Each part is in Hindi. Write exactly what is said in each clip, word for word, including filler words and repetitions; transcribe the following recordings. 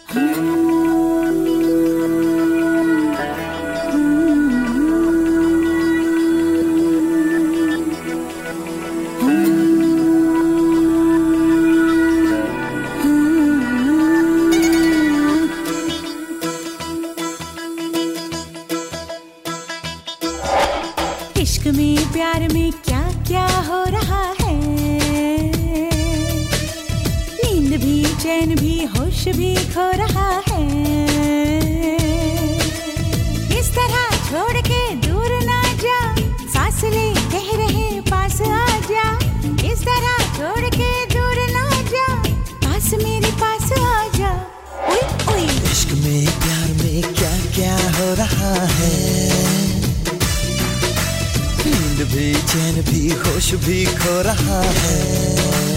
इश्क में प्यार में क्या क्या हो रहा है, नींद भी चैन भी होश भी खो रहा है। इस तरह छोड़ के दूर ना जा, फासले कह रहे पास आ जा। इस तरह छोड़ के दूर ना जा, पास मेरे पास आ जा। ओए ओए इश्क में प्यार में क्या क्या हो रहा है, नींद भी चैन भी होश भी खो रहा है।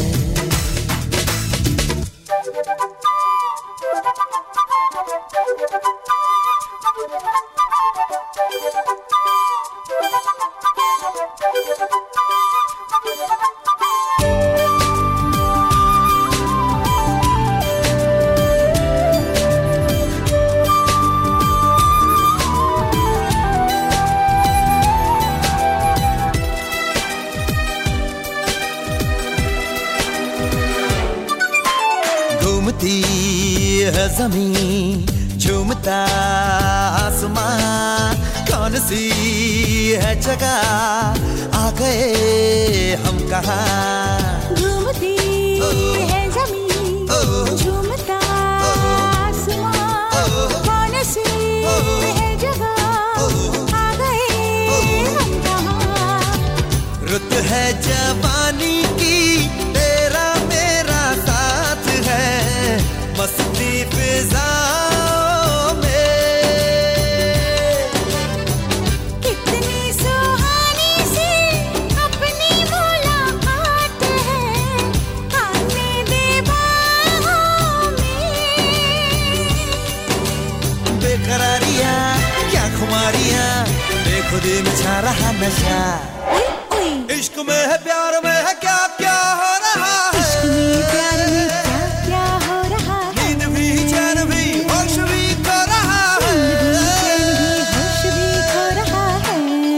घूमती है ज़मीन झूमता आसमां, कौन सी है जगह आ गए हम कहाँ। घूमती है ज़मीन झूमता आसमां, कौन सी है जगह आ गए हम कहाँ। रुत है जवानी की तेरा मेरा साथ है, मस्ती फिजाओं में। कितनी सुहानी सी अपनी मुलाकात है, आने दे बाहों में। बेकरारियां क्या खुमारियां, बेखुदी में छा रहा नशा। इश्क में है प्यार में है क्या क्या हो रहा है, इश्क में प्यार में क्या क्या हो रहा है। नींद भी चैन भी होश भी खो रहा है। नींद भी चैन भी होश भी खो रहा है।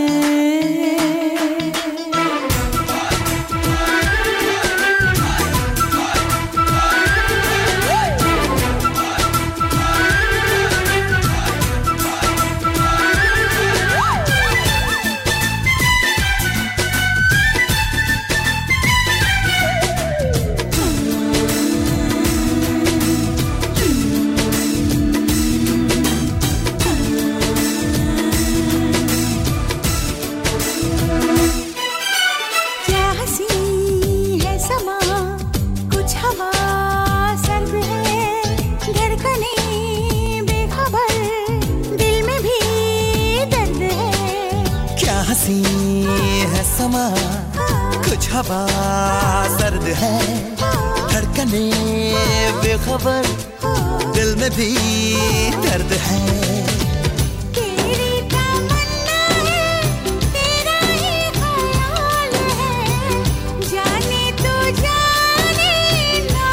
क्या हंसी है समा, कुछ हवा सर्द है, धड़कने बेखबर, दिल में भी दर्द है। क्या हंसी है समा, कुछ हवा सर्द है, धड़कने बेखबर, दिल में भी दर्द है। तेरी तमन्ना है, तेरा ही ख्याल है, जाने तो जाने ना।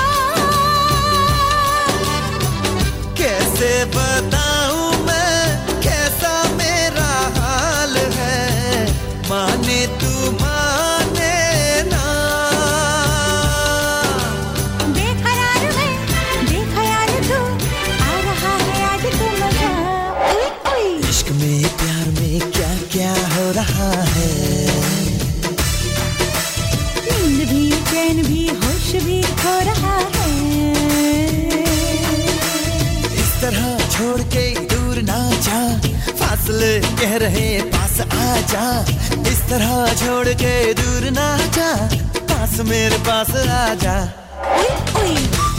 कैसे बताऊं मैं कैसा मेरा हाल है, माने तू माने ना। बेकरार है बेख्याल तू, आ रहा है आज तो मजा। ओए ओए इश्क में प्यार में क्या क्या हो रहा है, नींद भी चैन भी होश भी खो रहा है। इस तरह छोड़ के दूर ना जा, फासले कह रहे पास आ जा। इस तरह छोड़ के दूर ना जा, पास मेरे पास आ जा। ओए ओए